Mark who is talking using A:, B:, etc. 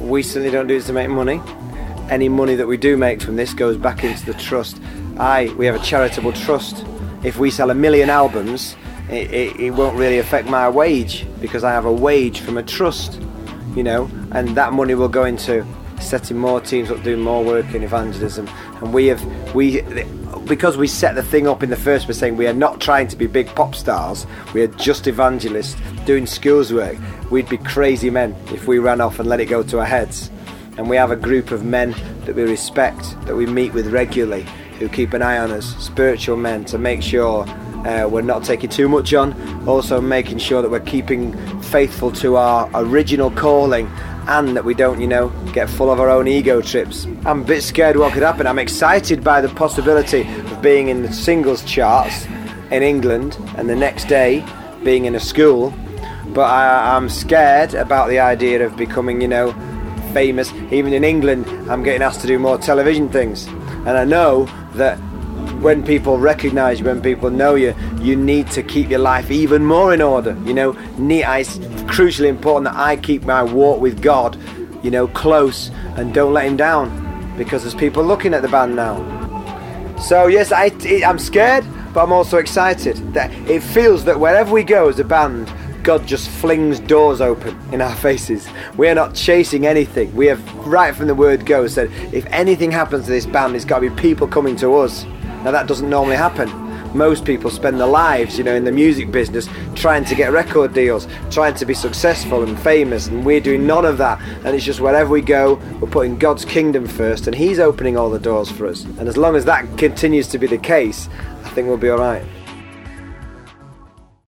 A: We certainly don't do this to make money. Any money that we do make from this goes back into the trust. We have a charitable trust. If we sell 1 million albums, it won't really affect my wage, because I have a wage from a trust, and that money will go into setting more teams up, doing more work in evangelism. And because we set the thing up in the first place saying we are not trying to be big pop stars, we are just evangelists doing schools work, we'd be crazy men if we ran off and let it go to our heads. And we have a group of men that we respect, that we meet with regularly, who keep an eye on us, spiritual men, to make sure we're not taking too much on, also making sure that we're keeping faithful to our original calling, and that we don't, get full of our own ego trips. I'm a bit scared what could happen. I'm excited by the possibility of being in the singles charts in England and the next day being in a school, but I'm scared about the idea of becoming, famous. Even in England, I'm getting asked to do more television things, and I know that when people recognise you, when people know you, you need to keep your life even more in order. It's crucially important that I keep my walk with God, close, and don't let him down, because there's people looking at the band now. So yes, I'm scared, but I'm also excited. That it feels that wherever we go as a band, God just flings doors open in our faces. We are not chasing anything. We have, right from the word go, said if anything happens to this band, it's got to be people coming to us. Now that doesn't normally happen. Most people spend their lives, in the music business, trying to get record deals, trying to be successful and famous, and we're doing none of that. And it's just wherever we go, we're putting God's kingdom first, and he's opening all the doors for us. And as long as that continues to be the case, I think we'll be all right.